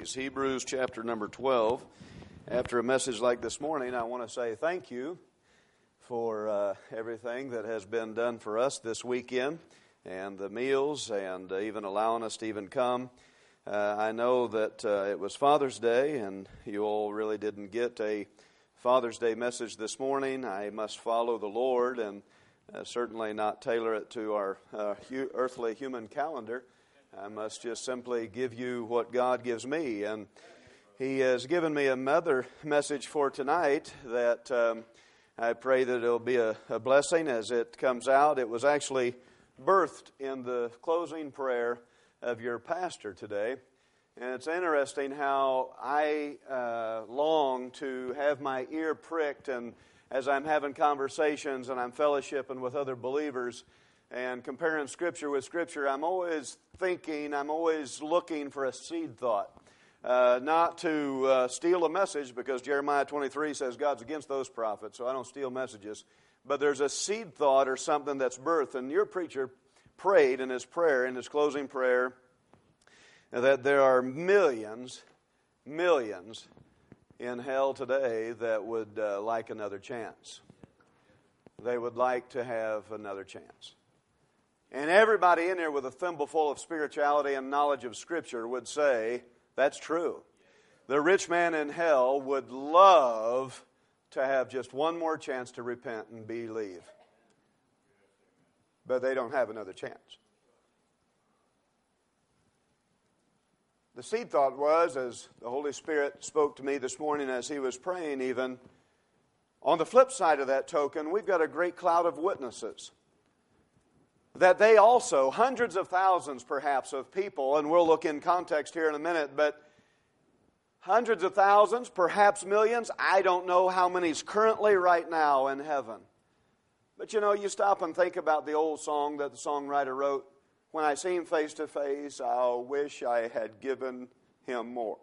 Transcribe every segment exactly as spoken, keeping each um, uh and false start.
is Hebrews chapter number twelve. After a message like this morning, I want to say thank you for uh, everything that has been done for us this weekend, and the meals, and uh, even allowing us to even come. Uh, I know that uh, it was Father's Day, and you all really didn't get a Father's Day message this morning. I must follow the Lord, and uh, certainly not tailor it to our uh, hu- earthly human calendar. I must just simply give you what God gives me. And He has given me another message for tonight that um, I pray that it'll be a, a blessing as it comes out. It was actually birthed in the closing prayer of your pastor today. And it's interesting how I uh, long to have my ear pricked, and as I'm having conversations and I'm fellowshipping with other believers and comparing Scripture with Scripture, I'm always thinking, I'm always looking for a seed thought. Uh, not to uh, steal a message, because Jeremiah twenty-three says God's against those prophets, so I don't steal messages. But there's a seed thought or something that's birthed, and your preacher prayed in his prayer, in his closing prayer, that there are millions, millions in hell today that would uh, like another chance. They would like to have another chance. And everybody in there with a thimbleful of spirituality and knowledge of Scripture would say, that's true. The rich man in hell would love to have just one more chance to repent and believe. But they don't have another chance. The seed thought was, as the Holy Spirit spoke to me this morning as He was praying even, on the flip side of that token, we've got a great cloud of witnesses. That they also, hundreds of thousands perhaps of people, and we'll look in context here in a minute, but hundreds of thousands, perhaps millions, I don't know how many's currently right now in heaven. But you know, you stop and think about the old song that the songwriter wrote, when I see Him face to face, I'll wish I had given Him more.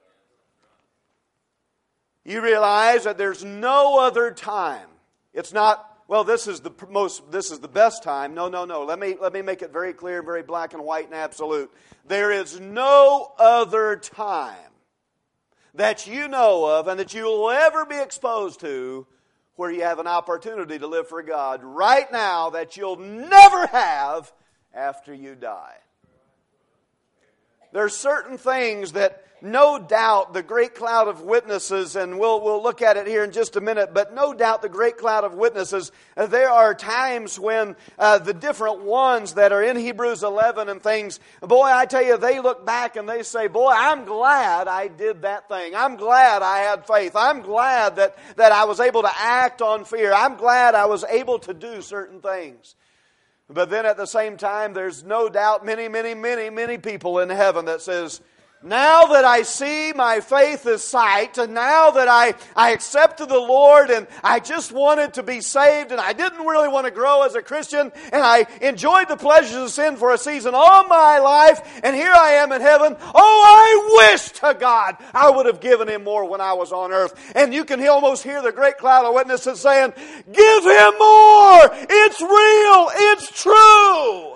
You realize that there's no other time. It's not, well, this is the most, this is the best time. No, no, no. Let me, let me make it very clear, very black and white and absolute. There is no other time that you know of and that you will ever be exposed to where you have an opportunity to live for God right now that you'll never have after you die. There are certain things that no doubt the great cloud of witnesses, and we'll, we'll look at it here in just a minute, but no doubt the great cloud of witnesses, uh, there are times when uh, the different ones that are in Hebrews eleven and things, boy, I tell you, they look back and they say, boy, I'm glad I did that thing. I'm glad I had faith. I'm glad that, that I was able to act on fear. I'm glad I was able to do certain things. But then at the same time, there's no doubt many, many, many, many people in heaven that says, now that I see my faith is sight, and now that I, I accepted the Lord, and I just wanted to be saved, and I didn't really want to grow as a Christian, and I enjoyed the pleasures of sin for a season all my life, and here I am in heaven. Oh, I wish to God I would have given Him more when I was on earth. And you can almost hear the great cloud of witnesses saying, give Him more! It's real! It's true!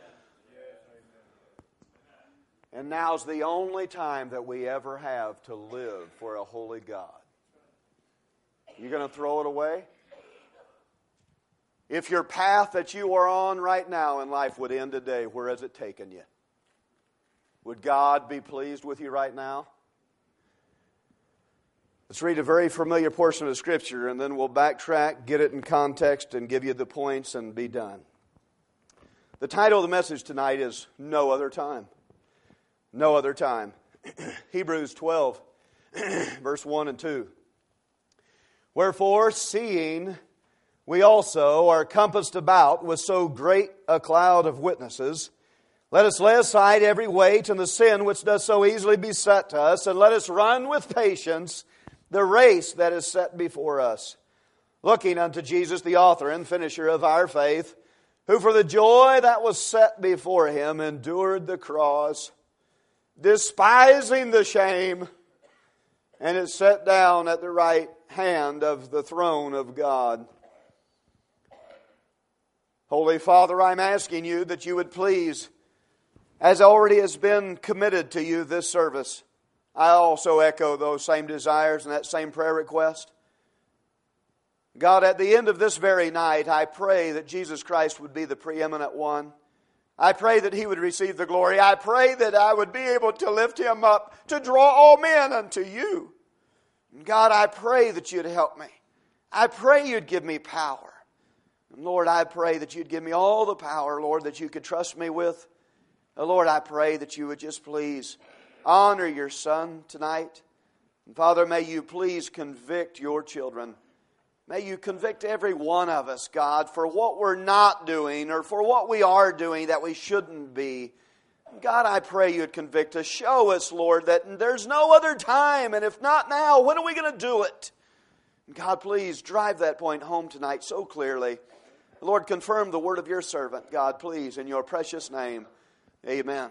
And now's the only time that we ever have to live for a holy God. You going to throw it away? If your path that you are on right now in life would end today, where has it taken you? Would God be pleased with you right now? Let's read a very familiar portion of Scripture, and then we'll backtrack, get it in context, and give you the points and be done. The title of the message tonight is No Other Time. No other time. Hebrews twelve, verse one and two. Wherefore, seeing we also are compassed about with so great a cloud of witnesses, let us lay aside every weight and the sin which does so easily beset us, and let us run with patience the race that is set before us, looking unto Jesus, the author and finisher of our faith, who for the joy that was set before Him endured the cross, despising the shame, and is set down at the right hand of the throne of God. Holy Father, I'm asking you that you would please, as already has been committed to you this service, I also echo those same desires and that same prayer request. God, at the end of this very night, I pray that Jesus Christ would be the preeminent one. I pray that He would receive the glory. I pray that I would be able to lift Him up, to draw all men unto You. God, I pray that You'd help me. I pray You'd give me power. And Lord, I pray that You'd give me all the power, Lord, that You could trust me with. Lord, I pray that You would just please honor Your Son tonight. And Father, may You please convict Your children. May You convict every one of us, God, for what we're not doing or for what we are doing that we shouldn't be. God, I pray You'd convict us. Show us, Lord, that there's no other time, and if not now, when are we going to do it? God, please drive that point home tonight so clearly. Lord, confirm the word of Your servant, God, please, in Your precious name. Amen.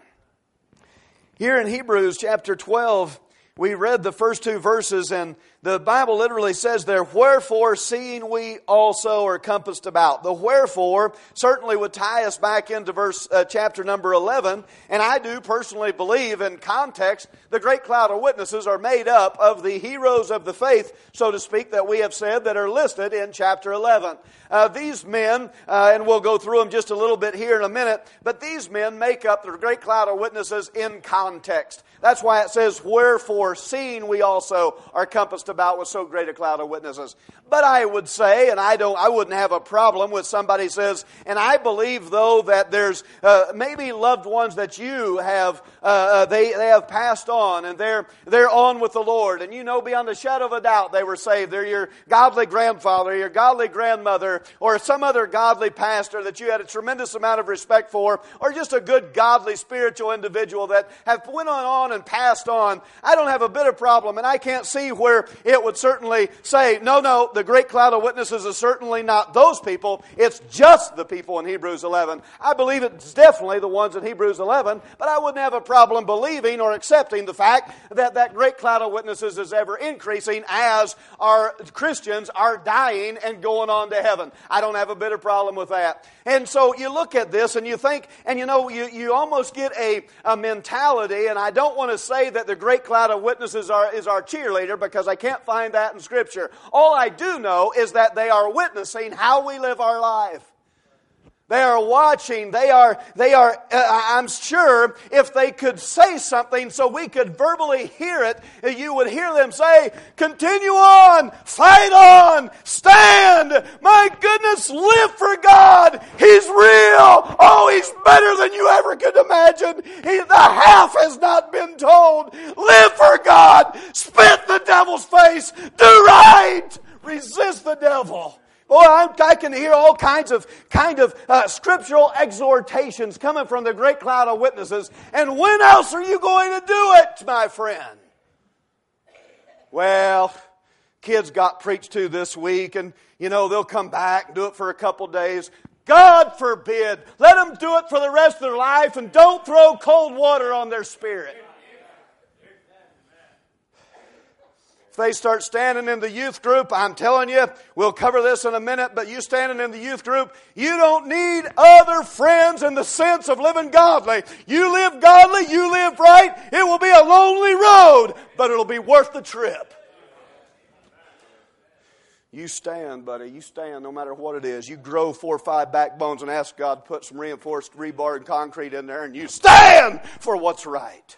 Here in Hebrews chapter twelve, we read the first two verses, and the Bible literally says there, wherefore seeing we also are compassed about. The wherefore certainly would tie us back into verse uh, chapter number eleven, and I do personally believe in context the great cloud of witnesses are made up of the heroes of the faith, so to speak, that we have said that are listed in chapter eleven. Uh, these men, uh, and we'll go through them just a little bit here in a minute, but these men make up the great cloud of witnesses in context. That's why it says, wherefore seeing we also are compassed about with so great a cloud of witnesses. But I would say, and I don't, I wouldn't have a problem with somebody says, and I believe though that there's uh, maybe loved ones that you have, uh, they they have passed on, and they're they're on with the Lord, and you know beyond a shadow of a doubt they were saved. They're your godly grandfather, your godly grandmother, or some other godly pastor that you had a tremendous amount of respect for, or just a good godly spiritual individual that have went on on and passed on. I don't have a bit of problem, and I can't see where it would certainly say, no, no, the great cloud of witnesses is certainly not those people. It's just the people in Hebrews eleven. I believe it's definitely the ones in Hebrews eleven, but I wouldn't have a problem believing or accepting the fact that that great cloud of witnesses is ever increasing as our Christians are dying and going on to heaven. I don't have a bit of problem with that. And so you look at this and you think, and you know, you, you almost get a, a mentality, and I don't want to say that the great cloud of witnesses are, is our cheerleader, because I can't find that in Scripture. All I do know is that they are witnessing how we live our life. They are watching, they are, they are, uh, I'm sure if they could say something so we could verbally hear it, you would hear them say, continue on, fight on, stand, my goodness, live for God, He's real, oh, He's better than you ever could imagine, he, the half has not been told, live for God, spit the devil's face, do right, resist the devil. Boy, I, I can hear all kinds of kind of uh, scriptural exhortations coming from the great cloud of witnesses. And when else are you going to do it, my friend? Well, kids got preached to this week, and you know they'll come back and do it for a couple days. God forbid. Let them do it for the rest of their life, and don't throw cold water on their spirit. If they start standing in the youth group, I'm telling you, we'll cover this in a minute, but you standing in the youth group, you don't need other friends in the sense of living godly. You live godly, you live right, it will be a lonely road, but it'll be worth the trip. You stand, buddy, you stand no matter what it is. You grow four or five backbones and ask God to put some reinforced rebar and concrete in there, and you stand for what's right.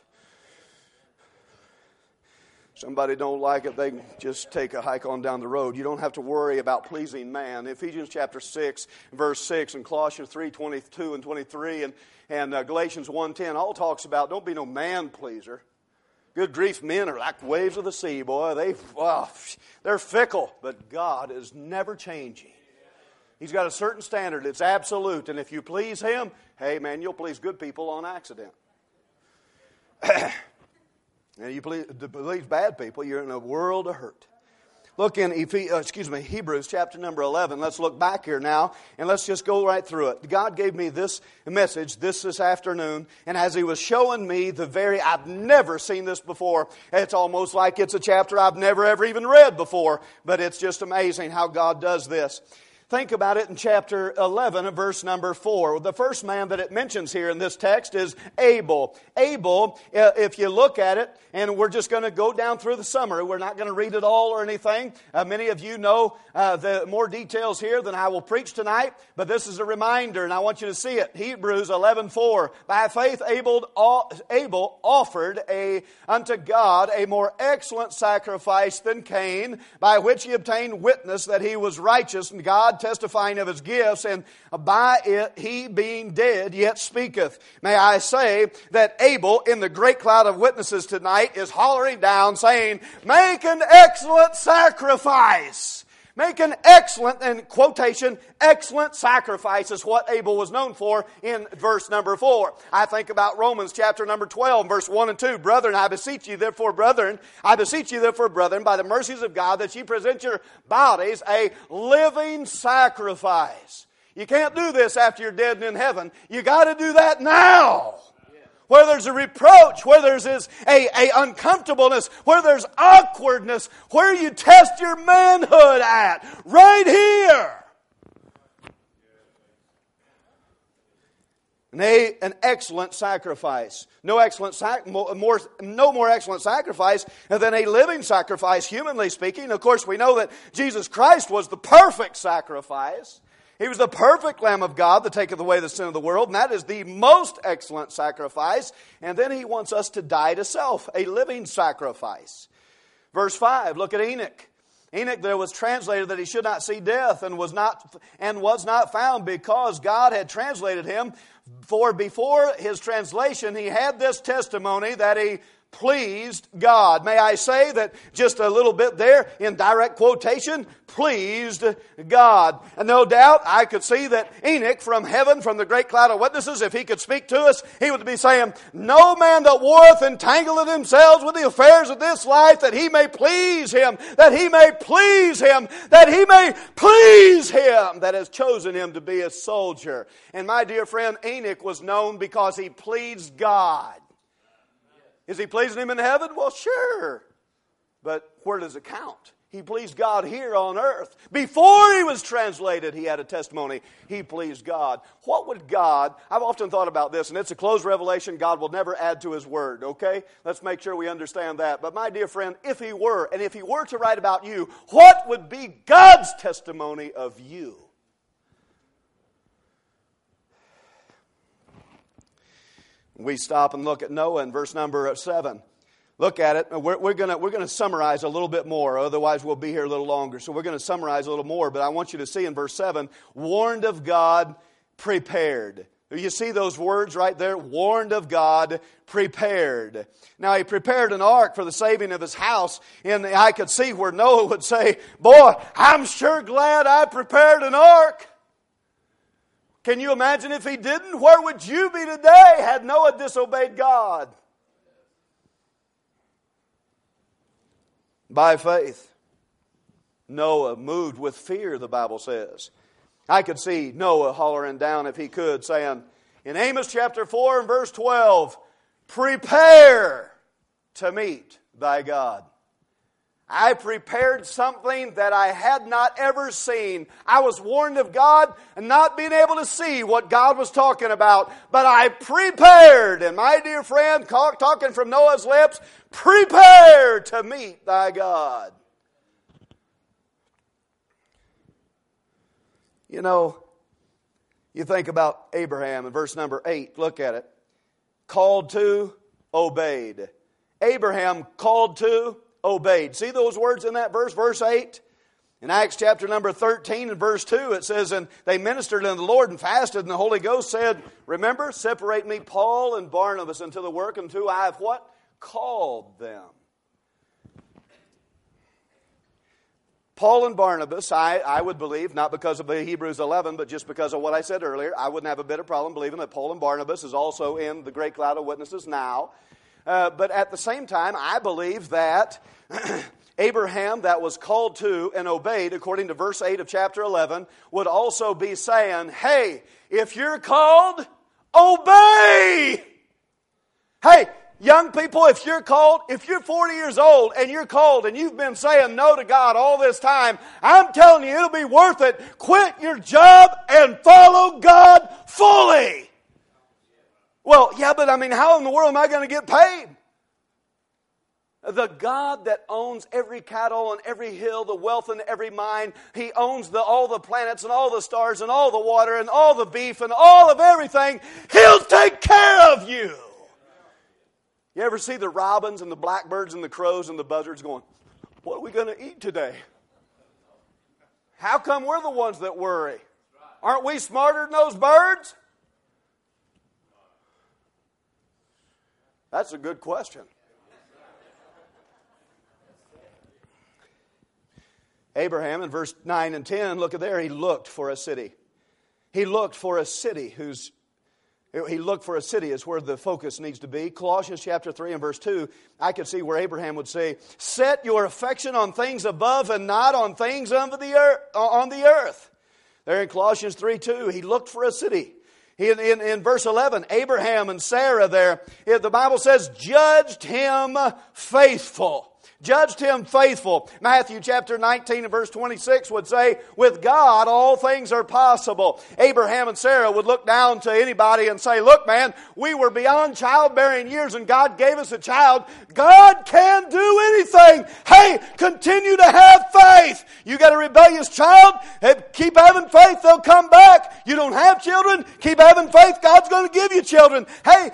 Somebody don't like it, they can just take a hike on down the road. You don't have to worry about pleasing man. Ephesians chapter six, verse six, and Colossians three, twenty-two and twenty-three, and, and uh, Galatians one ten all talks about don't be no man pleaser. Good grief, men are like waves of the sea, boy. They, oh, they're fickle, but God is never changing. He's got a certain standard. It's absolute, and if you please Him, hey man, you'll please good people on accident. And you please, to please bad people, you're in a world of hurt. Look in Ephes- uh, excuse me, Hebrews chapter number eleven. Let's look back here now, and let's just go right through it. God gave me this message this this afternoon, and as He was showing me the very, I've never seen this before. It's almost like it's a chapter I've never ever even read before, but it's just amazing how God does this. Think about it in chapter eleven, verse number four. The first man that it mentions here in this text is Abel. Abel, if you look at it, and we're just going to go down through the summary. We're not going to read it all or anything. Uh, many of you know uh, the more details here than I will preach tonight, but this is a reminder, and I want you to see it. Hebrews eleven four. By faith Abel, Abel offered a, unto God a more excellent sacrifice than Cain, by which he obtained witness that he was righteous, and God testifying of his gifts, and by it he being dead yet speaketh. May I say that Abel, in the great cloud of witnesses tonight, is hollering down saying, make an excellent sacrifice. Make an excellent, in quotation, excellent sacrifice is what Abel was known for in verse number four. I think about Romans chapter number twelve, verse one and two. Brethren, I beseech you therefore, brethren, I beseech you therefore, brethren, by the mercies of God, that ye present your bodies a living sacrifice. You can't do this after you're dead and in heaven. You got to do that now. Where there's a reproach, where there's a, a uncomfortableness, where there's awkwardness, where you test your manhood at. Right here. An, a, an excellent sacrifice. No excellent sac, more, no more excellent sacrifice than a living sacrifice, humanly speaking. Of course, we know that Jesus Christ was the perfect sacrifice. He was the perfect Lamb of God that taketh away the sin of the world, and that is the most excellent sacrifice. And then He wants us to die to self, a living sacrifice. Verse five, look at Enoch. Enoch there was translated that he should not see death, and was not and was not found, because God had translated him. For before his translation, he had this testimony that he pleased God. May I say that just a little bit there in direct quotation, pleased God. And no doubt I could see that Enoch from heaven, from the great cloud of witnesses, if he could speak to us, he would be saying, no man that warreth entangleth himself with the affairs of this life, that he may please him, that he may please him, that he may please him that has chosen him to be a soldier. And my dear friend, Enoch was known because he pleased God. Is he pleasing Him in heaven? Well, sure. But where does it count? He pleased God here on earth. Before he was translated, he had a testimony. He pleased God. What would God, I've often thought about this, and it's a closed revelation. God will never add to His Word, okay? Let's make sure we understand that. But my dear friend, if He were, and if He were to write about you, what would be God's testimony of you? We stop and look at Noah in verse number seven. Look at it. We're, we're going we're gonna summarize a little bit more. Otherwise, we'll be here a little longer. So we're going to summarize a little more. But I want you to see in verse seven, warned of God, prepared. You see those words right there? Warned of God, prepared. Now, he prepared an ark for the saving of his house. And I could see where Noah would say, boy, I'm sure glad I prepared an ark. Can you imagine if he didn't? Where would you be today had Noah disobeyed God? By faith, Noah moved with fear, the Bible says. I could see Noah hollering down, if he could, saying, in Amos chapter four and verse twelve, prepare to meet thy God. I prepared something that I had not ever seen. I was warned of God and not being able to see what God was talking about. But I prepared, and my dear friend, talking from Noah's lips, prepare to meet thy God. You know, you think about Abraham in verse number eight. Look at it. Called to, obeyed. Abraham called to, obeyed. See those words in that verse, verse eight? In Acts chapter number thirteen and verse two, it says, and they ministered unto the Lord and fasted, and the Holy Ghost said, remember, separate me Paul and Barnabas unto the work unto I have what? Called them. Paul and Barnabas, I, I would believe, not because of the Hebrews eleven, but just because of what I said earlier, I wouldn't have a bit of problem believing that Paul and Barnabas is also in the great cloud of witnesses now. Uh, but at the same time, I believe that Abraham, that was called to and obeyed, according to verse eight of chapter eleven, would also be saying, hey, if you're called, obey! Hey, Young people, if you're called, if you're forty years old and you're called and you've been saying no to God all this time, I'm telling you, it'll be worth it. Quit your job and follow God fully. Well, yeah, but I mean, how in the world am I going to get paid? The God that owns every cattle and every hill, the wealth in every mine, He owns the, all the planets and all the stars and all the water and all the beef and all of everything. He'll take care of you. You ever see the robins and the blackbirds and the crows and the buzzards going, what are we going to eat today? How come we're the ones that worry? Aren't we smarter than those birds? That's a good question. Abraham in verse nine and ten, look at there, he looked for a city. He looked for a city whose He looked for a city is where the focus needs to be. Colossians chapter three and verse two, I could see where Abraham would say, set your affection on things above and not on things under the earth, on the earth. There in Colossians three two, he looked for a city. In, in, in verse eleven, Abraham and Sarah there, the Bible says, judged him faithful. Judged him faithful. Matthew chapter nineteen and verse twenty-six would say, with God all things are possible. Abraham and Sarah would look down to anybody and say, look man, we were beyond childbearing years and God gave us a child. God can do anything. Hey, continue to have faith. You got a rebellious child? Keep having faith, they'll come back. You don't have children? Keep having faith, God's going to give you children. Hey,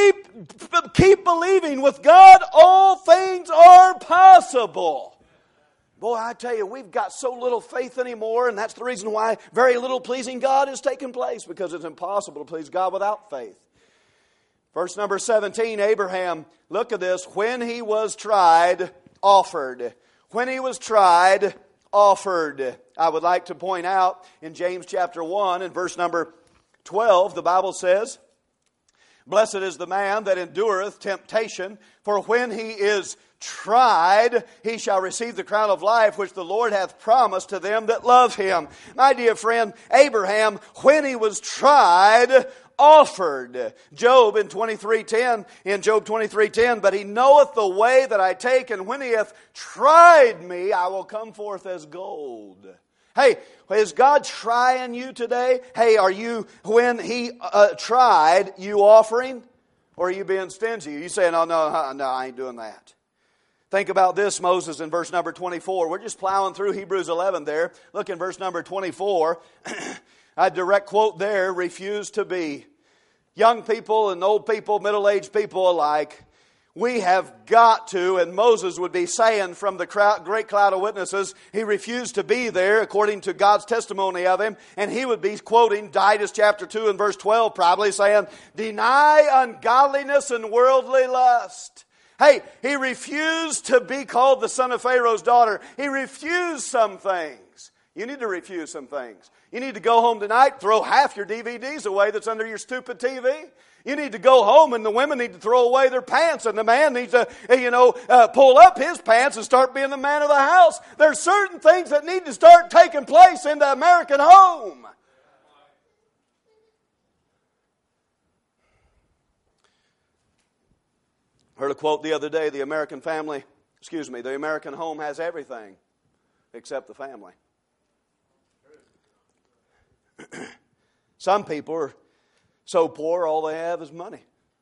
keep, keep believing. With God all things are possible. Possible. Boy, I tell you, we've got so little faith anymore, and that's the reason why very little pleasing God is taking place, because it's impossible to please God without faith. Verse number seventeen, Abraham, look at this, when he was tried, offered. When he was tried, offered. I would like to point out in James chapter one and verse number twelve, the Bible says, blessed is the man that endureth temptation, for when he is tried, he shall receive the crown of life which the Lord hath promised to them that love him. My dear friend, Abraham, when he was tried, offered. Job in twenty-three ten, in Job twenty-three ten, but he knoweth the way that I take, and when he hath tried me, I will come forth as gold. Hey, is God trying you today? Hey, are you, when He uh, tried, you offering? Or are you being stingy? Are you saying, oh, no, no, I ain't doing that? Think about this, Moses, in verse number twenty-four. We're just plowing through Hebrews eleven there. Look in verse number twenty-four. A direct quote there, refuse to be. Young people and old people, middle-aged people alike, we have got to, and Moses would be saying from the crowd, great cloud of witnesses, he refused to be there according to God's testimony of him, and he would be quoting Titus chapter two and verse twelve, probably saying, deny ungodliness and worldly lust. Hey, he refused to be called the son of Pharaoh's daughter. He refused some things. You need to refuse some things. You need to go home tonight, throw half your D V Ds away that's under your stupid T V. You need to go home, and the women need to throw away their pants, and the man needs to, you know, uh, pull up his pants and start being the man of the house. There's certain things that need to start taking place in the American home. Heard a quote the other day, the American family, excuse me, the American home has everything except the family. Some people are so poor, all they have is money.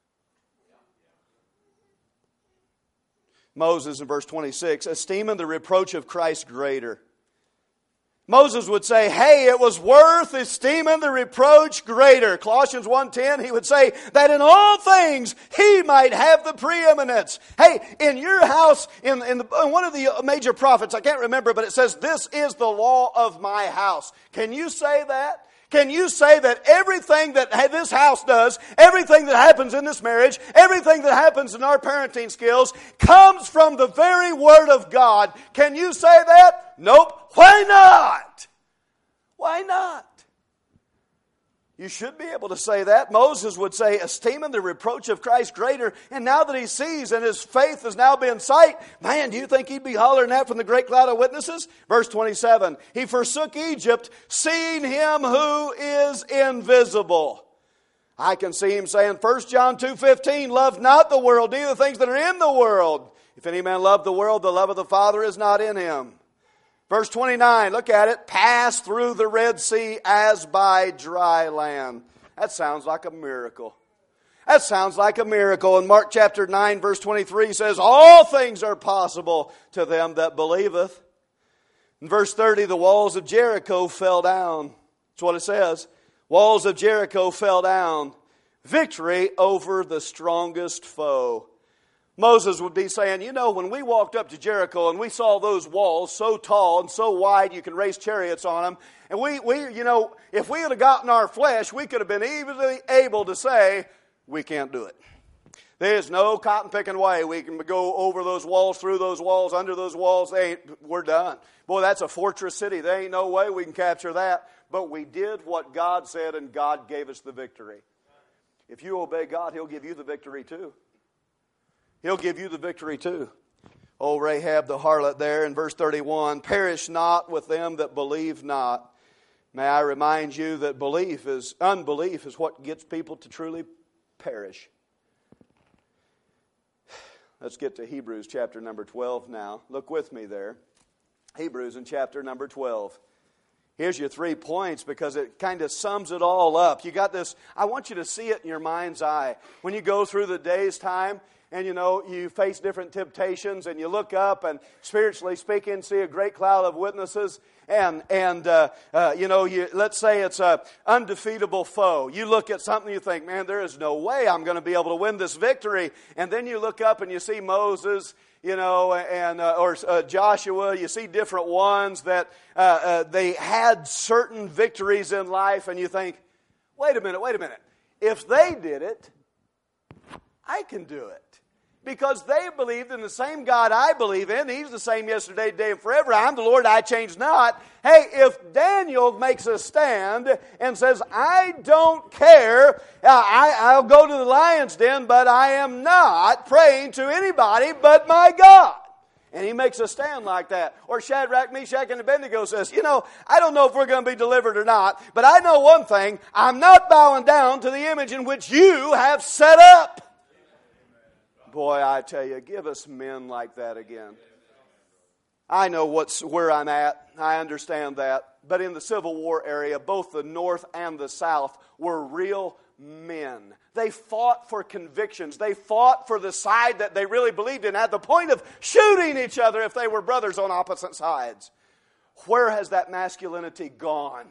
Moses in verse twenty-six, esteeming the reproach of Christ greater. Moses would say, hey, it was worth esteeming the reproach greater. Colossians one ten, he would say that in all things he might have the preeminence. Hey, in your house, in, in, the, in one of the major prophets, I can't remember, but it says, this is the law of my house. Can you say that? Can you say that everything that this house does, everything that happens in this marriage, everything that happens in our parenting skills comes from the very Word of God? Can you say that? Nope. Why not? Why not? You should be able to say that. Moses would say, esteeming the reproach of Christ greater. And now that he sees and his faith has now been sight, man, do you think he'd be hollering that from the great cloud of witnesses? Verse twenty-seven, he forsook Egypt, seeing him who is invisible. I can see him saying, First John two fifteen, love not the world, neither the things that are in the world. If any man love the world, the love of the Father is not in him. Verse twenty-nine, look at it. Pass through the Red Sea as by dry land. That sounds like a miracle. That sounds like a miracle. In Mark chapter nine, verse twenty-three says, all things are possible to them that believeth. In verse thirty, the walls of Jericho fell down. That's what it says. Walls of Jericho fell down. Victory over the strongest foe. Moses would be saying, you know, when we walked up to Jericho and we saw those walls so tall and so wide you can race chariots on them, and we, we you know, if we had have gotten our flesh, we could have been easily able to say, we can't do it. There's no cotton picking way we can go over those walls, through those walls, under those walls. They ain't, we're done. Boy, that's a fortress city. There ain't no way we can capture that. But we did what God said, and God gave us the victory. If you obey God, He'll give you the victory too. He'll give you the victory too. Old Rahab the harlot there in verse thirty-one, perish not with them that believe not. May I remind you that belief is, unbelief is what gets people to truly perish. Let's get to Hebrews chapter number twelve now. Look with me there. Hebrews in chapter number twelve. Here's your three points because it kind of sums it all up. You got this, I want you to see it in your mind's eye. When you go through the day's time and you know, you face different temptations and you look up and spiritually speaking, see a great cloud of witnesses and, and uh, uh, you know, you, let's say it's a undefeatable foe. You look at something you think, man, there is no way I'm going to be able to win this victory. And then you look up and you see Moses, you know, and uh, or uh, Joshua, you see different ones that uh, uh, they had certain victories in life, and you think, wait a minute, wait a minute. If they did it, I can do it. Because they believed in the same God I believe in. He's the same yesterday, today, and forever. I'm the Lord, I change not. Hey, if Daniel makes a stand and says, I don't care, uh, I, I'll go to the lion's den, but I am not praying to anybody but my God. And he makes a stand like that. Or Shadrach, Meshach, and Abednego says, you know, I don't know if we're going to be delivered or not, but I know one thing, I'm not bowing down to the image in which you have set up. Boy, I tell you, give us men like that again. I know what's where I'm at. I understand that. But in the Civil War area, both the North and the South were real men. They fought for convictions. They fought for the side that they really believed in, at the point of shooting each other if they were brothers on opposite sides. Where has that masculinity gone?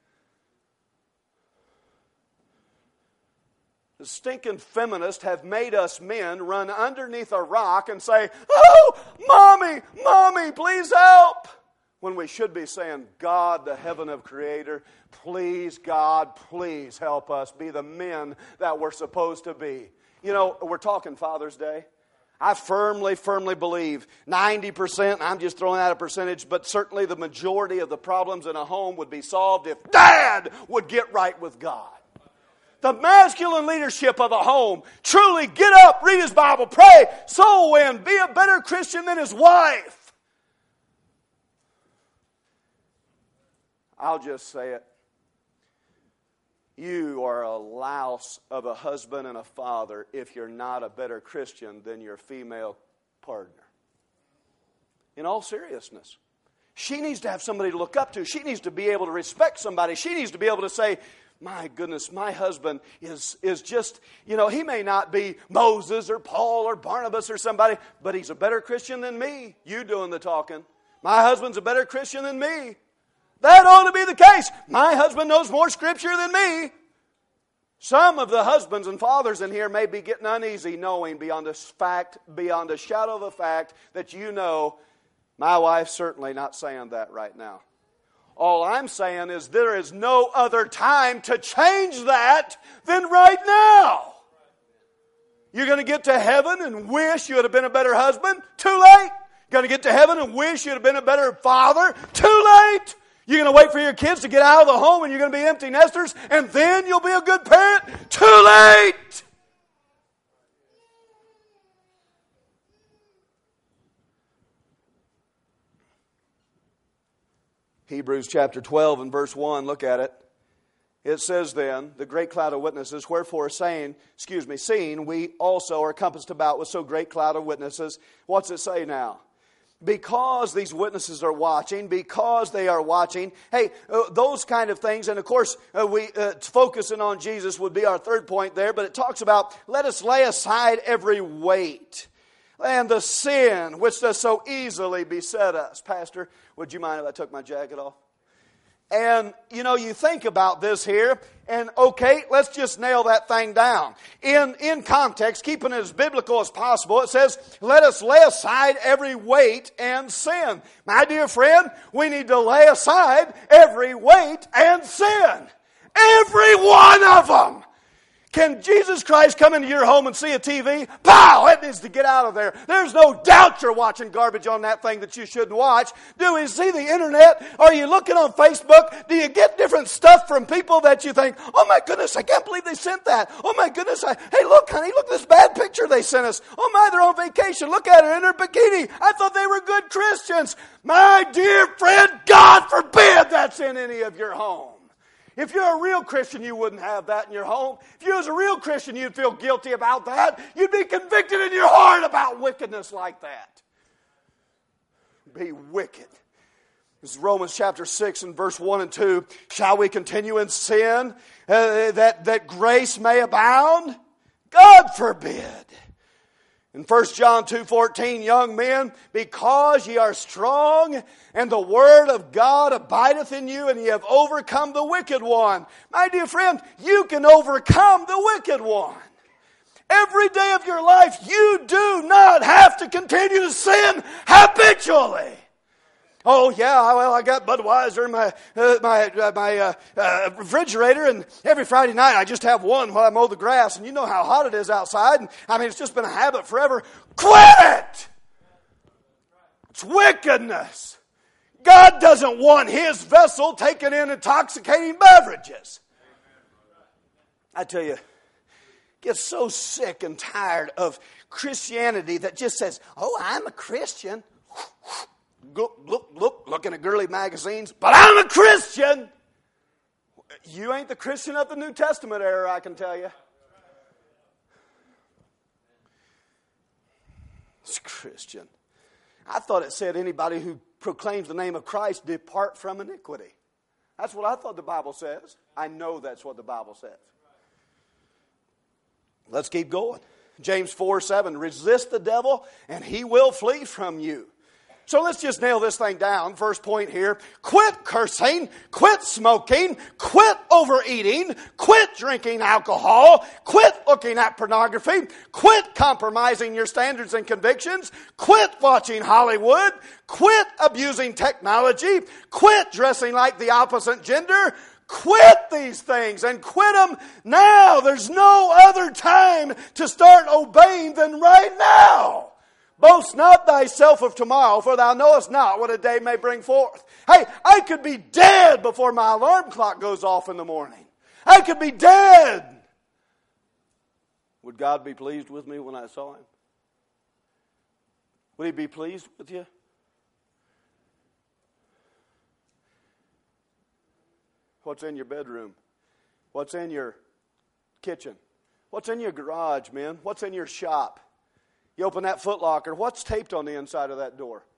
The stinking feminists have made us men run underneath a rock and say, oh, mommy, mommy, please help. When we should be saying, God, the heaven of creator, please, God, please help us be the men that we're supposed to be. You know, we're talking Father's Day. I firmly, firmly believe ninety percent, I'm just throwing out a percentage, but certainly the majority of the problems in a home would be solved if Dad would get right with God. The masculine leadership of the home, truly get up, read his Bible, pray, soul win, be a better Christian than his wife. I'll just say it. You are a louse of a husband and a father if you're not a better Christian than your female partner. In all seriousness. She needs to have somebody to look up to. She needs to be able to respect somebody. She needs to be able to say, my goodness, my husband is, is just, you know, he may not be Moses or Paul or Barnabas or somebody, but he's a better Christian than me. You doing the talking. My husband's a better Christian than me. That ought to be the case. My husband knows more Scripture than me. Some of the husbands and fathers in here may be getting uneasy knowing beyond a fact, beyond a shadow of a fact that you know, my wife's certainly not saying that right now. All I'm saying is there is no other time to change that than right now. You're going to get to heaven and wish you would have been a better husband? Too late. You're going to get to heaven and wish you would have been a better father? Too late. You're going to wait for your kids to get out of the home and you're going to be empty nesters and then you'll be a good parent? Too late. Hebrews chapter twelve and verse one, look at it. it says then, the great cloud of witnesses, wherefore saying, excuse me, seeing we also are compassed about with so great cloud of witnesses. What's it say now? Because these witnesses are watching, because they are watching, hey, uh, those kind of things, and of course, uh, we uh, focusing on Jesus would be our third point there, but it talks about, let us lay aside every weight and the sin which does so easily beset us. Pastor, would you mind if I took my jacket off? And, you know, you think about this here, and okay, let's just nail that thing down. In, in context, keeping it as biblical as possible, it says, let us lay aside every weight and sin. My dear friend, we need to lay aside every weight and sin. Every one of them. Can Jesus Christ come into your home and see a T V? Pow! It needs to get out of there. There's no doubt you're watching garbage on that thing that you shouldn't watch. Do we see the internet? Are you looking on Facebook? Do you get different stuff from people that you think, oh my goodness, I can't believe they sent that. Oh my goodness, I, hey look honey, look at this bad picture they sent us. Oh my, they're on vacation. Look at her in her bikini. I thought they were good Christians. My dear friend, God forbid that's in any of your home. If you're a real Christian, you wouldn't have that in your home. If you was a real Christian, you'd feel guilty about that. You'd be convicted in your heart about wickedness like that. Be wicked. This is Romans chapter six and verse one and two. Shall we continue in sin uh, that, that grace may abound? God forbid. In First John two fourteen, young men, because ye are strong, and the word of God abideth in you, and ye have overcome the wicked one. My dear friend, you can overcome the wicked one. Every day of your life, you do not have to continue to sin habitually. Oh yeah, well I got Budweiser in my uh, my uh, my uh, uh, refrigerator, and every Friday night I just have one while I mow the grass. And you know how hot it is outside. And I mean, it's just been a habit forever. Quit it! It's wickedness. God doesn't want His vessel taking in intoxicating beverages. I tell you, get so sick and tired of Christianity that just says, "Oh, I'm a Christian." Look, look, look, looking at girly magazines, but I'm a Christian. You ain't the Christian of the New Testament era, I can tell you. It's Christian. I thought it said anybody who proclaims the name of Christ depart from iniquity. That's what I thought the Bible says. I know that's what the Bible says. Let's keep going. James four seven, resist the devil and he will flee from you. So let's just nail this thing down. First point here. Quit cursing. Quit smoking. Quit overeating. Quit drinking alcohol. Quit looking at pornography. Quit compromising your standards and convictions. Quit watching Hollywood. Quit abusing technology. Quit dressing like the opposite gender. Quit these things and quit them now. There's no other time to start obeying than right now. Boast not thyself of tomorrow, for thou knowest not what a day may bring forth. Hey, I could be dead before my alarm clock goes off in the morning. I could be dead. Would God be pleased with me when I saw Him? Would He be pleased with you? What's in your bedroom? What's in your kitchen? What's in your garage, man? What's in your shop? You open that Foot Locker, what's taped on the inside of that door?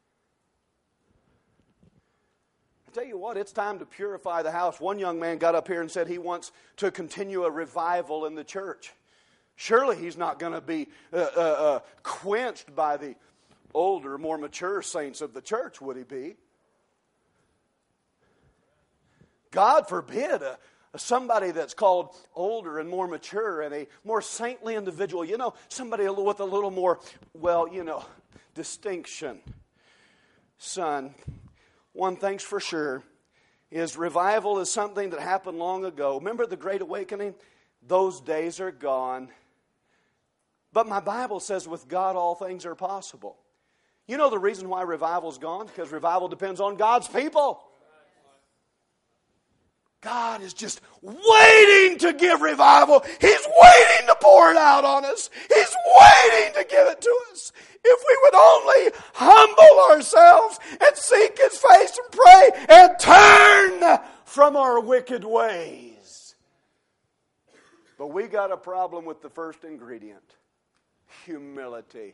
I tell you what, it's time to purify the house. One young man got up here and said he wants to continue a revival in the church. Surely he's not going to be uh, uh, uh, quenched by the older, more mature saints of the church, would he be? God forbid a somebody that's called older and more mature and a more saintly individual. You know, somebody with a little more, well, you know, distinction. Son, one thing's for sure, is revival is something that happened long ago. Remember the Great Awakening? Those days are gone. But my Bible says with God all things are possible. You know the reason why revival's gone? Because revival depends on God's people. God is just waiting to give revival. He's waiting to pour it out on us. He's waiting to give it to us. If we would only humble ourselves and seek His face and pray and turn from our wicked ways. But we got a problem with the first ingredient, humility.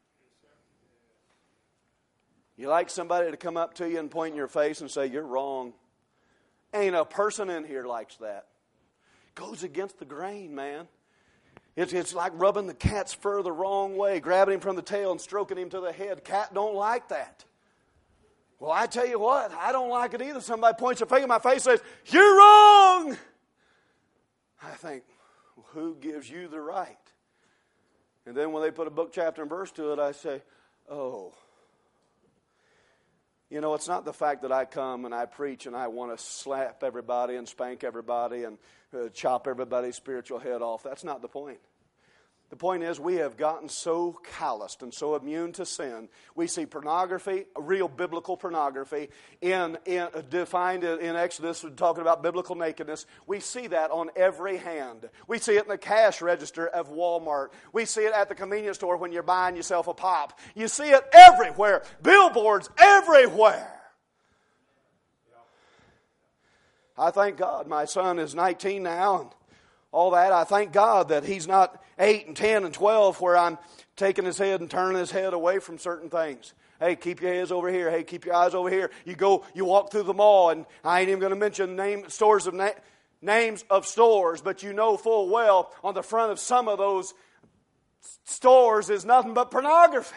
You like somebody to come up to you and point in your face and say, you're wrong. Ain't a person in here likes that. Goes against the grain, man. It's, it's like rubbing the cat's fur the wrong way, grabbing him from the tail and stroking him to the head. Cat don't like that. Well, I tell you what, I don't like it either. Somebody points a finger in my face and says, you're wrong. I think, well, who gives you the right? And then when they put a book, chapter, and verse to it, I say, oh. You know, it's not the fact that I come and I preach and I want to slap everybody and spank everybody and uh, chop everybody's spiritual head off. That's not the point. The point is we have gotten so calloused and so immune to sin. We see pornography, real biblical pornography, in, in uh, defined in Exodus, talking about biblical nakedness. We see that on every hand. We see it in the cash register of Walmart. We see it at the convenience store when you're buying yourself a pop. You see it everywhere. Billboards everywhere. I thank God my son is nineteen now and all that. I thank God that he's not eight and ten and twelve where I'm taking his head and turning his head away from certain things. Hey, keep your eyes over here. Hey, keep your eyes over here. You go, you walk through the mall, and I ain't even going to mention name stores of na- names of stores, but you know full well on the front of some of those stores is nothing but pornography.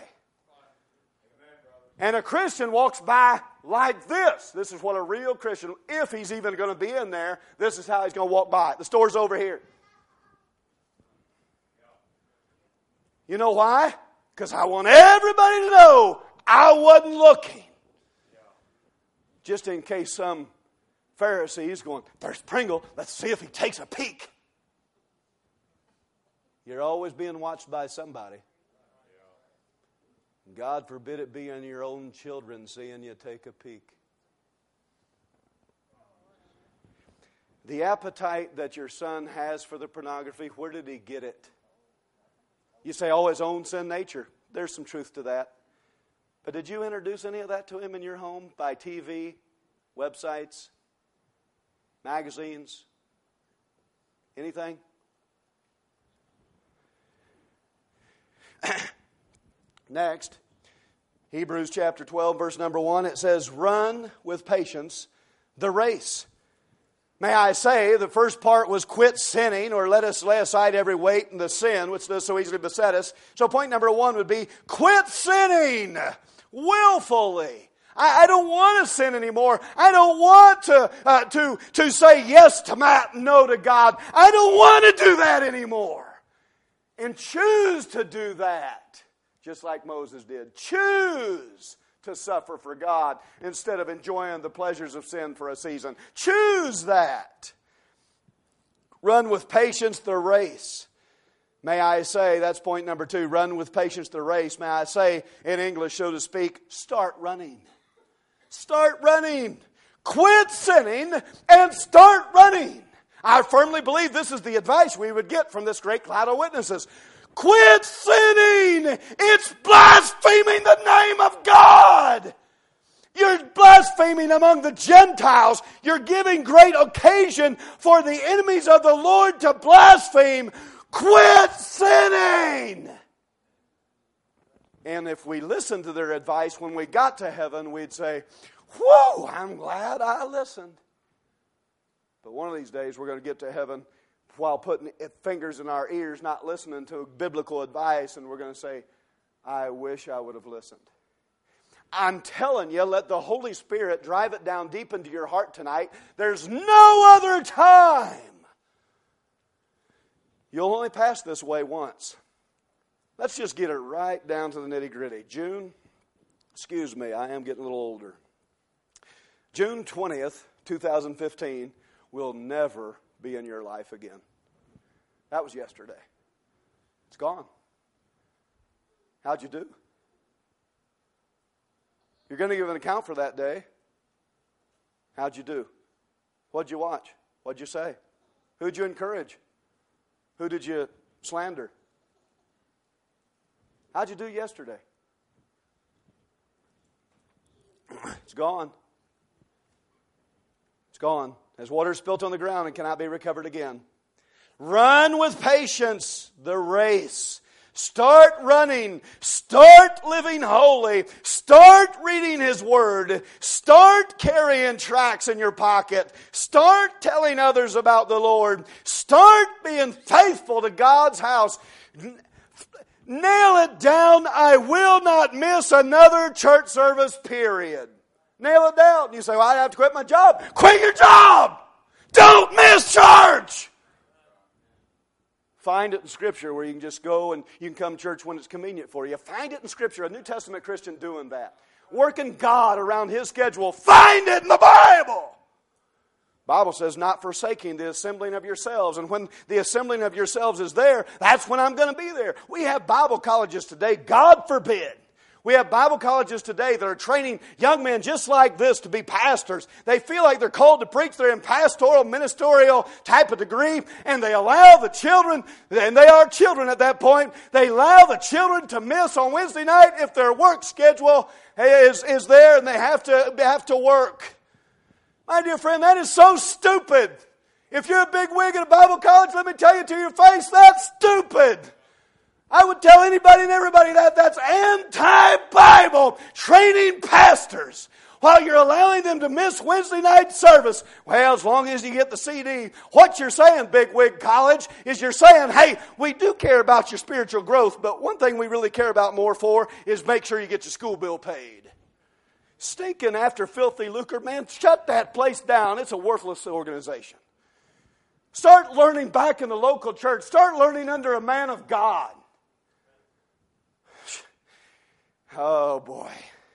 And a Christian walks by like this. This is what a real Christian, if he's even going to be in there, this is how he's going to walk by it. The store's over here. You know why? Because I want everybody to know I wasn't looking. Just in case some Pharisee is going, there's Pringle, let's see if he takes a peek. You're always being watched by somebody. God forbid it be in your own children seeing you take a peek. The appetite that your son has for the pornography, where did he get it? You say, oh, his own sin nature. There's some truth to that. But did you introduce any of that to him in your home by T V, websites, magazines, anything? Next, Hebrews chapter twelve, verse number one, it says, run with patience the race. May I say, the first part was quit sinning, or let us lay aside every weight and the sin which does so easily beset us. So point number one would be, quit sinning willfully. I, I don't want to sin anymore. I don't want to, uh, to, to say yes to Matt and no to God. I don't want to do that anymore. And choose to do that. Just like Moses did. Choose to suffer for God instead of enjoying the pleasures of sin for a season. Choose that. Run with patience the race. May I say, that's point number two, run with patience the race. May I say, in English, so to speak, start running. Start running. Quit sinning and start running. I firmly believe this is the advice we would get from this great cloud of witnesses. Quit sinning! It's blaspheming the name of God! You're blaspheming among the Gentiles. You're giving great occasion for the enemies of the Lord to blaspheme. Quit sinning! And if we listened to their advice when we got to heaven, we'd say, whoa, I'm glad I listened. But one of these days we're going to get to heaven while putting fingers in our ears, not listening to biblical advice, and we're going to say, I wish I would have listened. I'm telling you, let the Holy Spirit drive it down deep into your heart tonight. There's no other time. You'll only pass this way once. Let's just get it right down to the nitty-gritty. June, excuse me, I am getting a little older. June twentieth, twenty fifteen will never be in your life again. That was yesterday. It's gone. How'd you do? You're going to give an account for that day. How'd you do? What'd you watch? What'd you say? Who'd you encourage? Who did you slander? How'd you do yesterday? It's gone. It's gone. As water is spilt on the ground and cannot be recovered again. Run with patience the race. Start running. Start living holy. Start reading His Word. Start carrying tracts in your pocket. Start telling others about the Lord. Start being faithful to God's house. Nail it down. I will not miss another church service, period. Nail it down. You say, well, I have to quit my job. Quit your job. Don't miss church. Find it in Scripture where you can just go and you can come to church when it's convenient for you. Find it in Scripture. A New Testament Christian doing that. Working God around His schedule. Find it in the Bible. The Bible says not forsaking the assembling of yourselves. And when the assembling of yourselves is there, that's when I'm going to be there. We have Bible colleges today. God forbid. We have Bible colleges today that are training young men just like this to be pastors. They feel like they're called to preach. They're in pastoral, ministerial type of degree. And they allow the children, and they are children at that point, they allow the children to miss on Wednesday night if their work schedule is, is there and they have to, have to work. My dear friend, that is so stupid. If you're a big wig at a Bible college, let me tell you to your face, that's stupid. I would tell anybody and everybody that that's anti-Bible training pastors while you're allowing them to miss Wednesday night service. Well, as long as you get the C D, what you're saying, Big Wig College, is you're saying, hey, we do care about your spiritual growth, but one thing we really care about more for is make sure you get your school bill paid. Stinking after filthy lucre, man, shut that place down. It's a worthless organization. Start learning back in the local church. Start learning under a man of God. Oh, boy.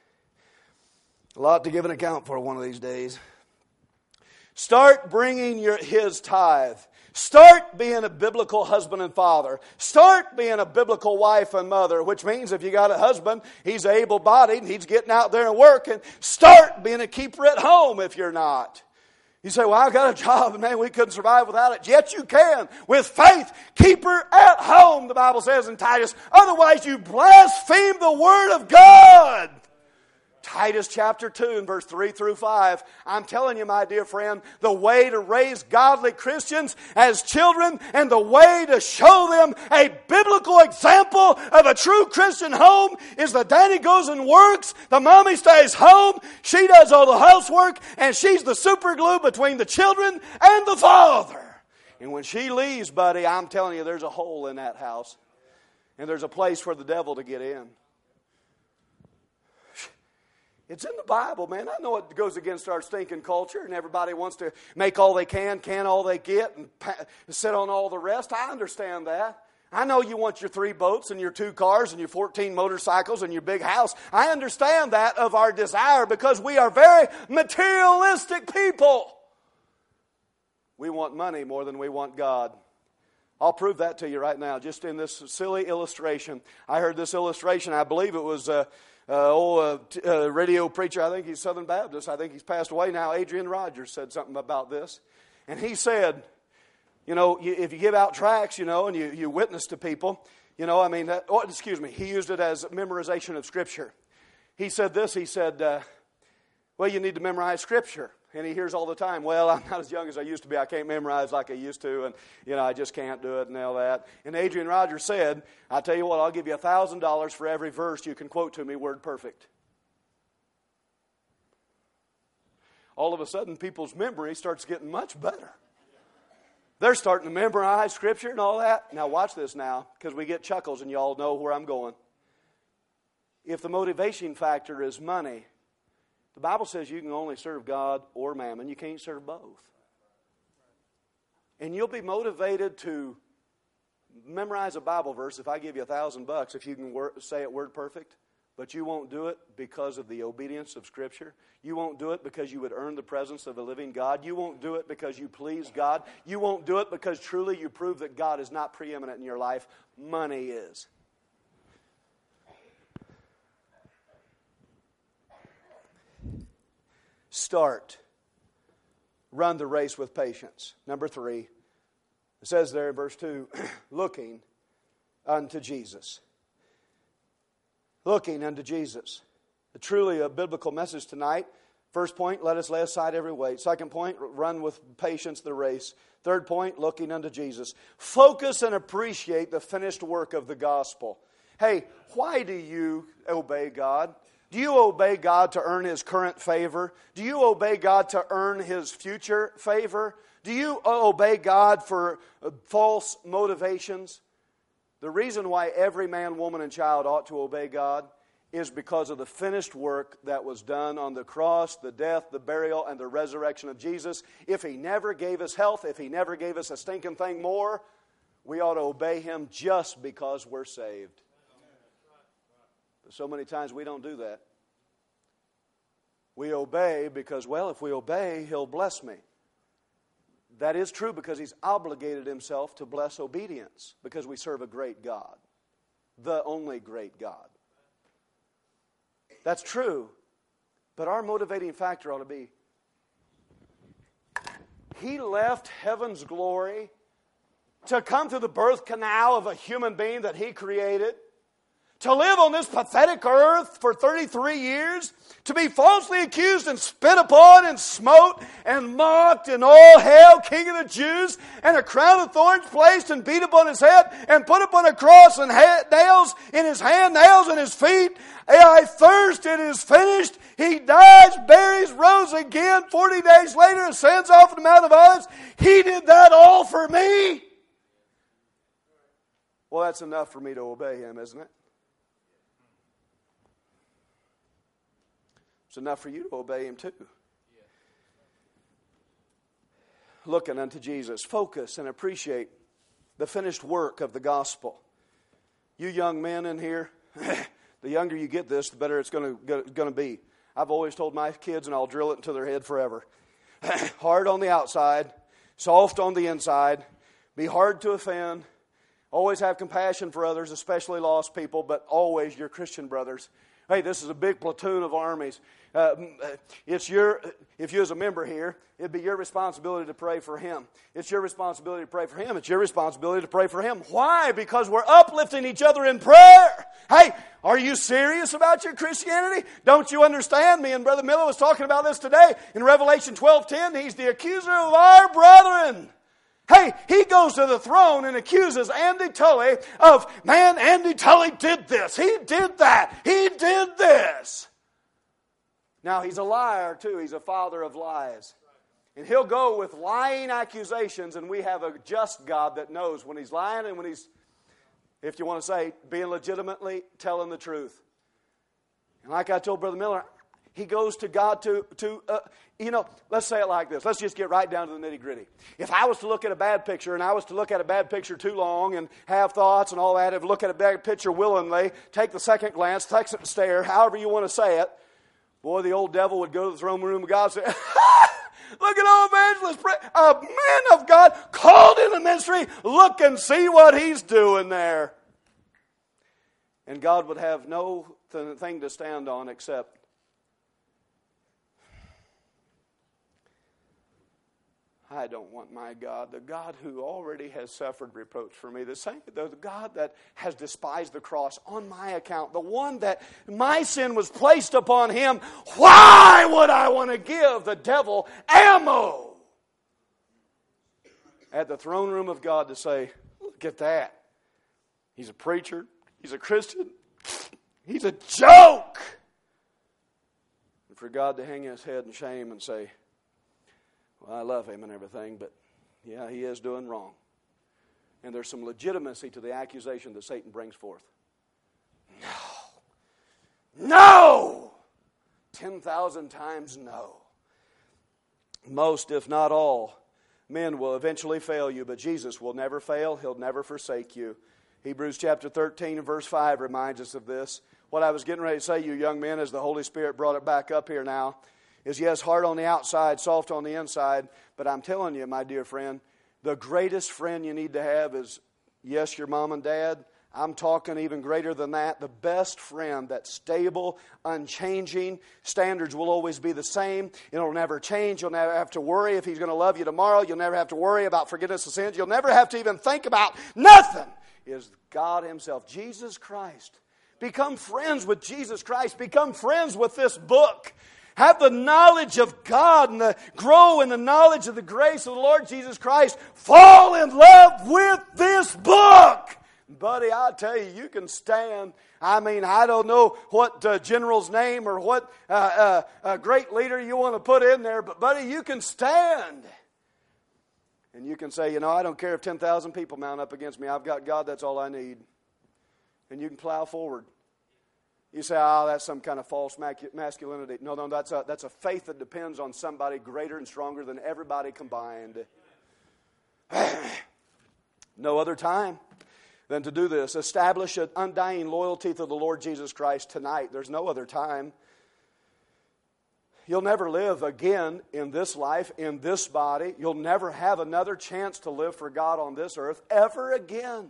A lot to give an account for one of these days. Start bringing your his tithe. Start being a biblical husband and father. Start being a biblical wife and mother, which means if you got a husband, he's able-bodied, and he's getting out there and working. Start being a keeper at home if you're not. You say, well, I've got a job, and man, we couldn't survive without it. Yet you can. With faith, keep her at home, the Bible says in Titus. Otherwise, you blaspheme the Word of God. Titus chapter two and verse three through five. I'm telling you, my dear friend, the way to raise godly Christians as children and the way to show them a biblical example of a true Christian home is the daddy goes and works, the mommy stays home, she does all the housework, and she's the super glue between the children and the father. And when she leaves, buddy, I'm telling you, there's a hole in that house. And there's a place for the devil to get in. It's in the Bible, man. I know it goes against our stinking culture, and everybody wants to make all they can, can all they get, and pa- sit on all the rest. I understand that. I know you want your three boats and your two cars and your fourteen motorcycles and your big house. I understand that of our desire because we are very materialistic people. We want money more than we want God. I'll prove that to you right now, just in this silly illustration. I heard this illustration. I believe it was a uh, old uh, t- uh, radio preacher. I think he's Southern Baptist. I think he's passed away now. Adrian Rogers said something about this. And he said, you know, you, if you give out tracts, you know, and you, you witness to people, you know, I mean, that, oh, excuse me, he used it as memorization of Scripture. He said this, he said, uh, well, you need to memorize Scripture. And he hears all the time, well, I'm not as young as I used to be. I can't memorize like I used to, and, you know, I just can't do it and all that. And Adrian Rogers said, I'll tell you what, I'll give you one thousand dollars for every verse you can quote to me word perfect. All of a sudden, people's memory starts getting much better. They're starting to memorize Scripture and all that. Now, watch this now, because we get chuckles, and you all know where I'm going. If the motivation factor is money, the Bible says you can only serve God or mammon. You can't serve both. And you'll be motivated to memorize a Bible verse if I give you a thousand bucks, if you can wor- say it word perfect. But you won't do it because of the obedience of Scripture. You won't do it because you would earn the presence of a living God. You won't do it because you please God. You won't do it because truly you prove that God is not preeminent in your life. Money is. Start. Run the race with patience. Number three, it says there in verse two, looking unto Jesus. Looking unto Jesus. Truly a biblical message tonight. First point, let us lay aside every weight. Second point, run with patience the race. Third point, looking unto Jesus. Focus and appreciate the finished work of the gospel. Hey, why do you obey God? Do you obey God to earn His current favor? Do you obey God to earn His future favor? Do you obey God for false motivations? The reason why every man, woman, and child ought to obey God is because of the finished work that was done on the cross, the death, the burial, and the resurrection of Jesus. If He never gave us health, if He never gave us a stinking thing more, we ought to obey Him just because we're saved. But so many times we don't do that. We obey because, well, if we obey, He'll bless me. That is true because He's obligated Himself to bless obedience because we serve a great God, the only great God. That's true, but our motivating factor ought to be, He left heaven's glory to come through the birth canal of a human being that He created, to live on this pathetic earth for thirty-three years, to be falsely accused and spit upon and smote and mocked and all hail, King of the Jews, and a crown of thorns placed and beat upon His head and put upon a cross and nails in His hand, nails in His feet. I thirst, it is finished. He dies, buries, rose again. Forty days later, ascends off the Mount of Olives. He did that all for me. Well, that's enough for me to obey Him, isn't it? It's enough for you to obey Him too. Looking unto Jesus. Focus and appreciate the finished work of the gospel. You young men in here, the younger you get this, the better it's going to, going to be. I've always told my kids, and I'll drill it into their head forever. Hard on the outside, soft on the inside, be hard to offend, always have compassion for others, especially lost people, but always your Christian brothers. Hey, this is a big platoon of armies. Uh, it's your, if you as a member here, it'd be your responsibility to pray for him. It's your responsibility to pray for him. It's your responsibility to pray for him. Why? Because we're uplifting each other in prayer. Hey, are you serious about your Christianity? Don't you understand me? And Brother Miller was talking about this today. In Revelation twelve ten, he's the accuser of our brethren. Hey, he goes to the throne and accuses Andy Tully of, man, Andy Tully did this. He did that. He did this. Now, he's a liar, too. He's a father of lies. And he'll go with lying accusations, and we have a just God that knows when he's lying and when he's, if you want to say, being legitimately telling the truth. And like I told Brother Miller, he goes to God to, to uh, you know, let's say it like this. Let's just get right down to the nitty-gritty. If I was to look at a bad picture, and I was to look at a bad picture too long and have thoughts and all that, if look at a bad picture willingly, take the second glance, take the stare, however you want to say it, boy, the old devil would go to the throne room of God and say, look at old evangelist, a man of God called in the ministry, look and see what he's doing there. And God would have no thing to stand on except, I don't want my God, the God who already has suffered reproach for me, the same, the God that has despised the cross on my account, the one that my sin was placed upon him. Why would I want to give the devil ammo at the throne room of God to say, look at that. He's a preacher. He's a Christian. He's a joke. And for God to hang his head in shame and say, well, I love him and everything, but yeah, he is doing wrong. And there's some legitimacy to the accusation that Satan brings forth. No. No! ten thousand times no. Most, if not all, men will eventually fail you, but Jesus will never fail. He'll never forsake you. Hebrews chapter thirteen and verse five reminds us of this. What I was getting ready to say, you young men, as the Holy Spirit brought it back up here now, is yes, hard on the outside, soft on the inside. But I'm telling you, my dear friend, the greatest friend you need to have is, yes, your mom and dad. I'm talking even greater than that. The best friend that's stable, unchanging. Standards will always be the same. It'll never change. You'll never have to worry if he's going to love you tomorrow. You'll never have to worry about forgiveness of sins. You'll never have to even think about nothing. Is God himself, Jesus Christ. Become friends with Jesus Christ. Become friends with this book. have the knowledge of God and the, grow in the knowledge of the grace of the Lord Jesus Christ. Fall in love with this book. Buddy, I tell you, you can stand. I mean, I don't know what uh, general's name or what uh, uh, uh, great leader you want to put in there, but buddy, you can stand. And you can say, you know, I don't care if ten thousand people mount up against me. I've got God, that's all I need. And you can plow forward. You say, oh, that's some kind of false masculinity. No, no, that's a, that's a faith that depends on somebody greater and stronger than everybody combined. No other time than to do this. Establish an undying loyalty to the Lord Jesus Christ tonight. There's no other time. You'll never live again in this life, in this body. You'll never have another chance to live for God on this earth ever again.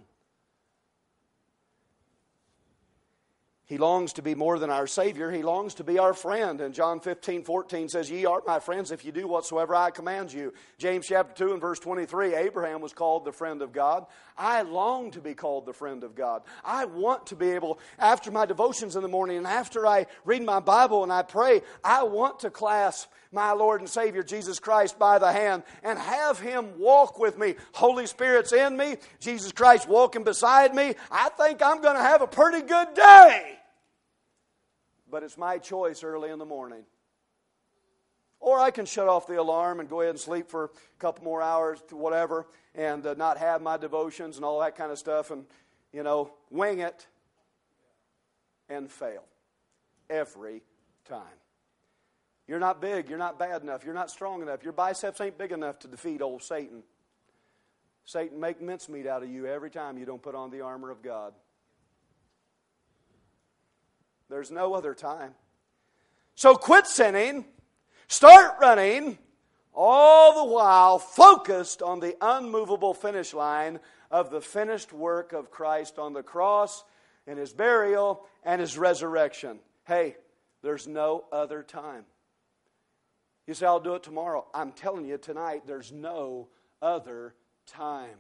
He longs to be more than our Savior. He longs to be our friend. And John fifteen fourteen says, ye are my friends if you do whatsoever I command you. James chapter two and verse twenty-three, Abraham was called the friend of God. I long to be called the friend of God. I want to be able, after my devotions in the morning and after I read my Bible and I pray, I want to clasp my Lord and Savior Jesus Christ by the hand and have Him walk with me. Holy Spirit's in me. Jesus Christ walking beside me. I think I'm going to have a pretty good day. But it's my choice early in the morning. Or I can shut off the alarm and go ahead and sleep for a couple more hours, whatever, and uh, not have my devotions and all that kind of stuff and, you know, wing it and fail every time. You're not big. You're not bad enough. You're not strong enough. Your biceps ain't big enough to defeat old Satan. Satan make mincemeat out of you every time you don't put on the armor of God. There's no other time. So quit sinning, start running, all the while focused on the unmovable finish line of the finished work of Christ on the cross and His burial and His resurrection. Hey, there's no other time. You say, I'll do it tomorrow. I'm telling you tonight, there's no other time.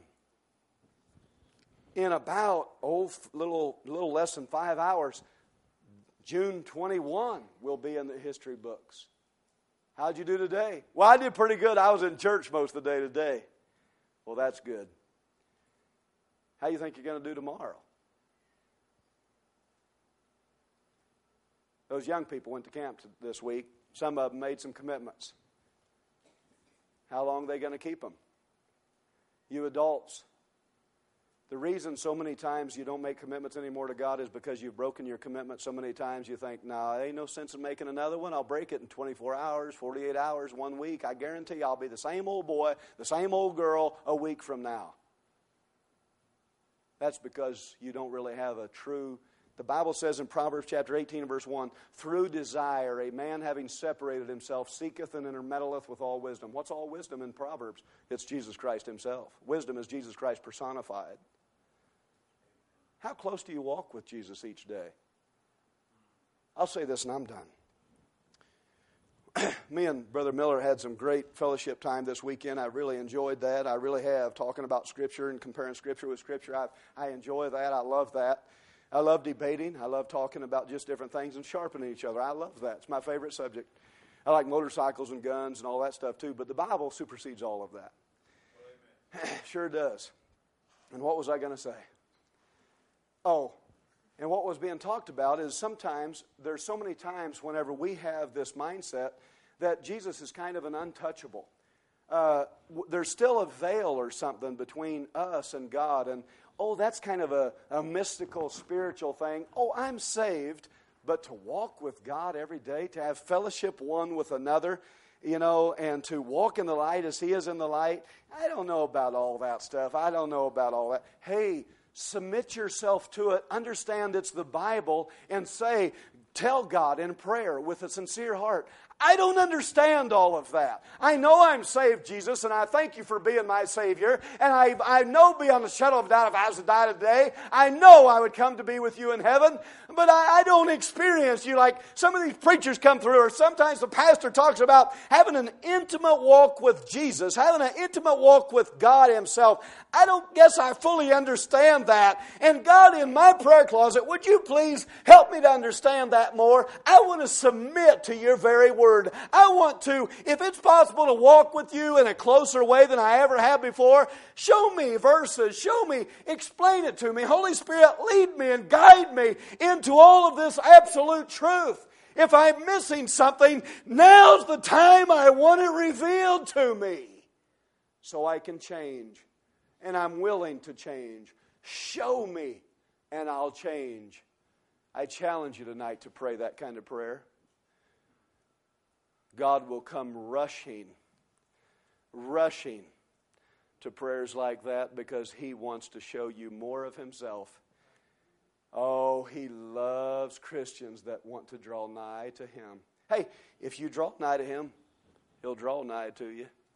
In about, oh, little, little less than five hours, June twenty-first will be in the history books. How'd you do today? Well, I did pretty good. I was in church most of the day today. Well, that's good. How do you think you're going to do tomorrow? Those young people went to camp this week. Some of them made some commitments. How long are they going to keep them? You adults. The reason so many times you don't make commitments anymore to God is because you've broken your commitment so many times you think, no, nah, there ain't no sense in making another one. I'll break it in twenty-four hours, forty-eight hours, one week. I guarantee I'll be the same old boy, the same old girl a week from now. That's because you don't really have a true... The Bible says in Proverbs chapter eighteen and verse one, through desire a man having separated himself seeketh and intermeddleth with all wisdom. What's all wisdom in Proverbs? It's Jesus Christ Himself. Wisdom is Jesus Christ personified. How close do you walk with Jesus each day? I'll say this and I'm done. Me and Brother Miller had some great fellowship time this weekend. I really enjoyed that. I really have, talking about Scripture and comparing Scripture with Scripture. I, I enjoy that. I love that. I love debating. I love talking about just different things and sharpening each other. I love that. It's my favorite subject. I like motorcycles and guns and all that stuff too, but the Bible supersedes all of that. Well, sure does. And what was I going to say? Oh, and what was being talked about is sometimes, there's so many times whenever we have this mindset that Jesus is kind of an untouchable. Uh, there's still a veil or something between us and God, and oh, that's kind of a, a mystical, spiritual thing. Oh, I'm saved, but to walk with God every day, to have fellowship one with another, you know, and to walk in the light as He is in the light, I don't know about all that stuff. I don't know about all that. Hey, submit yourself to it. Understand it's the Bible and say, tell God in prayer with a sincere heart, I don't understand all of that. I know I'm saved, Jesus, and I thank you for being my Savior. And I, I know beyond a shadow of a doubt if I was to die today, I know I would come to be with you in heaven. But I, I don't experience you like some of these preachers come through, or sometimes the pastor talks about having an intimate walk with Jesus, having an intimate walk with God Himself. I don't guess I fully understand that. And God, in my prayer closet, would you please help me to understand that? that more. I want to submit to your very word. I want to, if it's possible to walk with you in a closer way than I ever have before, show me verses, show me, explain it to me. Holy Spirit, lead me and guide me into all of this absolute truth. If I'm missing something, now's the time I want it revealed to me so I can change. And I'm willing to change. Show me and I'll change. I challenge you tonight to pray that kind of prayer. God will come rushing, rushing to prayers like that because He wants to show you more of Himself. Oh, He loves Christians that want to draw nigh to Him. Hey, if you draw nigh to Him, He'll draw nigh to you.